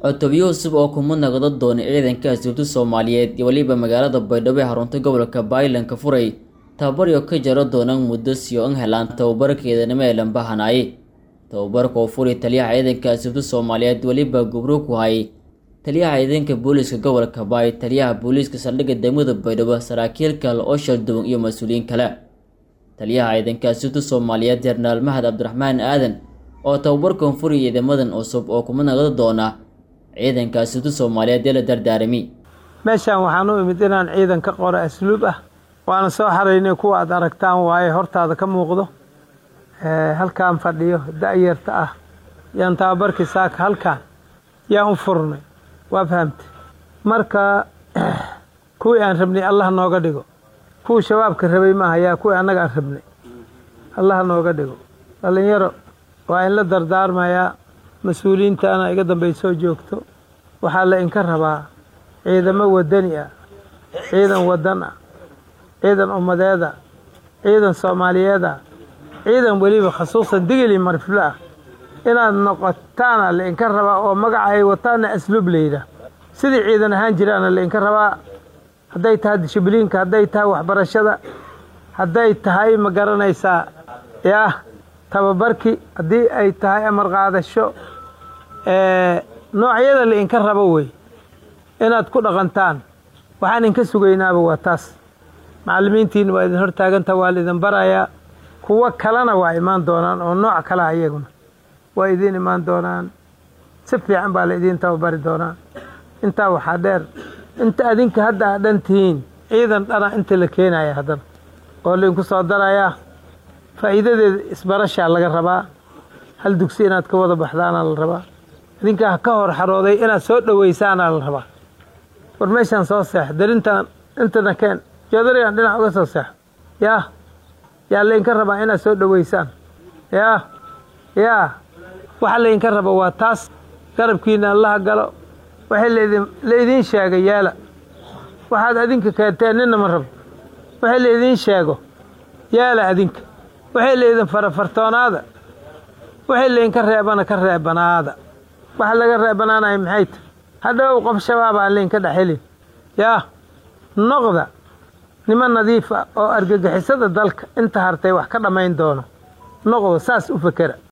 cutubyo cusub oo kuma naqdo doona ciidanka asluubta Soomaaliyeed iyo waliba magaalada Baydhabo ee xarunta gobolka Baylan ka furay tababar ka jaro doona muddo siyo helaan tababarkeedana meelan bahanay tababarka oo furay taliyaha ciidanka asluubta Soomaaliyeed waliba gobro ku hay taliyaha ciidanka booliska gobolka Bay taliyaha booliska saldhigga degmada Baydhabo saraakiil kale oo shaqo iyo mas'uuliyiin kale taliyaha ciidanka asluubta Soomaaliyeed General Mahad Abdurrahman Aadan oo tababarkan furay ciidamadan cusub oo kuma naqdo doona ciidanka asluubta Soomaaliyeed ee la dardaarmi meeshan waxaan u imid inaan ciidan ka qoro asluub ah waana soo xareynay kuwa aad aragtaan waaye hortaada ka muuqdo halkaan fadhiyo da'yarta ah yaan tababarkii saaka halkaan yaan u furnay waa fahamtay marka kuwii aan rabnay Allah nooga dhigo kuwa shabaabka rabay ma ayaa kuwii annaga aan rabnay Allah nooga dhigo dhalinyaro waa in la dardaarmayaa mas'uuliyiinta ana iga dambeysoo joogto waxaa la inka rabaa ciidamo wadani ah ciidan wadan ah ciidan ummadeed ah ciidan Soomaaliyeed ah ciidan waliba khasuusan digili marfila ah inaad noqotaan la inka rabaa oo magac ay wataan asluub leeyda sidii ciidan ahaan jiraan la inka rabaa haday tahay dishibliinka haday tahay waxbarashada haday tahay ma garanaysaa tababarki hadii ay tahay amar qaadasho noocyada la inka rabo way inaad ku dhaqantaan waxaan inka sugaynaaba waa taas macallimiintiin waa idin hor taaganta waa idin baraya kuwa kalena waa imaan doonaan oo nooc kale ayaguna waa idin imaan doonaan si fiican baa la idin tababari doonaa inta waxa dheer inta adinka hadda dhantiin ciidan dhana inta la keenaya haddana oo la inku soo daraya faa'iidadeeda isbarasha laga rabaa hal dugsi inaad ka wada baxdaan la rabaa idinka ka hor xarooday inaad soo dhaweysaan la rabaa war meeshan soo seex darintan intana keen jadariyan dhinac uga soo seex yaa la inka rabaa inaad soo dhaweysaan waxa la inka rabaa waa taas garabkiina Allah galo waxa la idin sheegay yaala waxaad adinka keenteen ninna ma rabo waxa la idin sheego yaala adinka waxa la idin farfartoonaada waxa la inka reebana ka reebanaada waxa laga reebanaanay maxay tahay hadhow qof shabaab aan la inka dhaxelin noqda niman nadiif ah oo argagixisada dalka inta hartay wax ka dhamayn doono noqdo saas u fakara